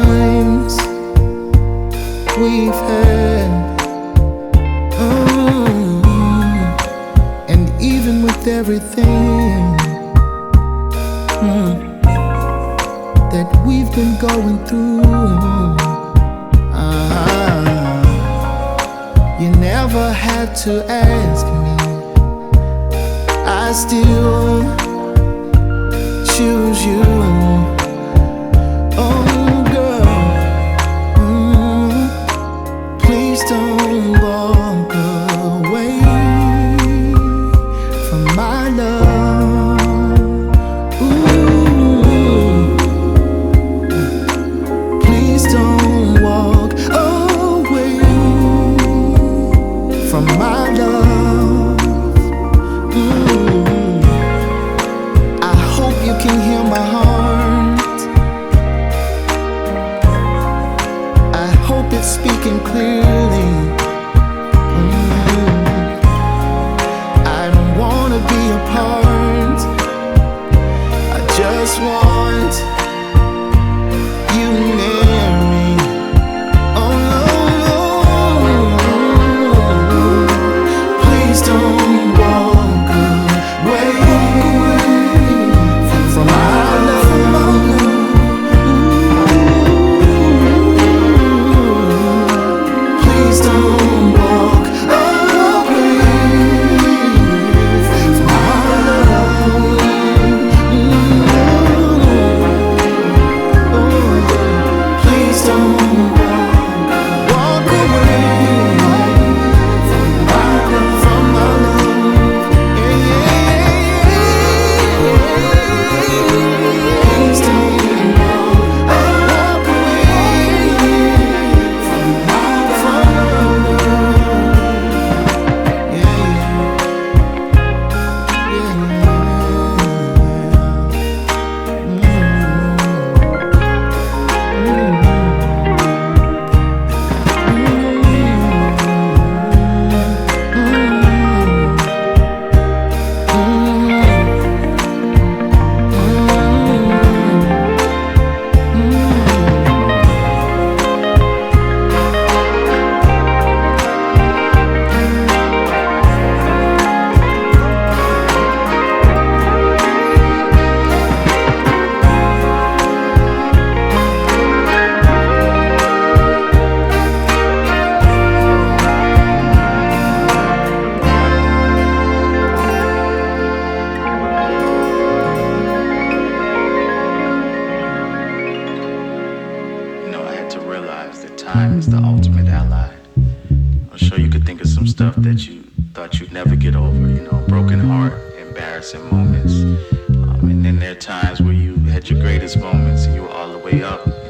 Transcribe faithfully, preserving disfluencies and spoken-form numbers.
times we've had, oh, and even with everything mm, that we've been going through, uh, you never had to ask me. I still choose you. Oh girl, mm, please don't walk away from my love. Ooh, please don't walk away from my love. Mm, I hope you can hear my heart. I hope it's speaking clearly. Mm, I don't wanna be apart. I just want you near me. Oh no, no, please don't walk away from my love. Please don't walk away from my love. Please don't walk away from my love, from my love. Yeah, yeah, yeah. Please don't walk away from my love. Yeah, You know, I had to realize that time is the ultimate ally. I'm sure you could think of some stuff that you thought you'd never get over, you know, broken heart, embarrassing moments. Um, and then there are times where you had your greatest moments and you were all the way up.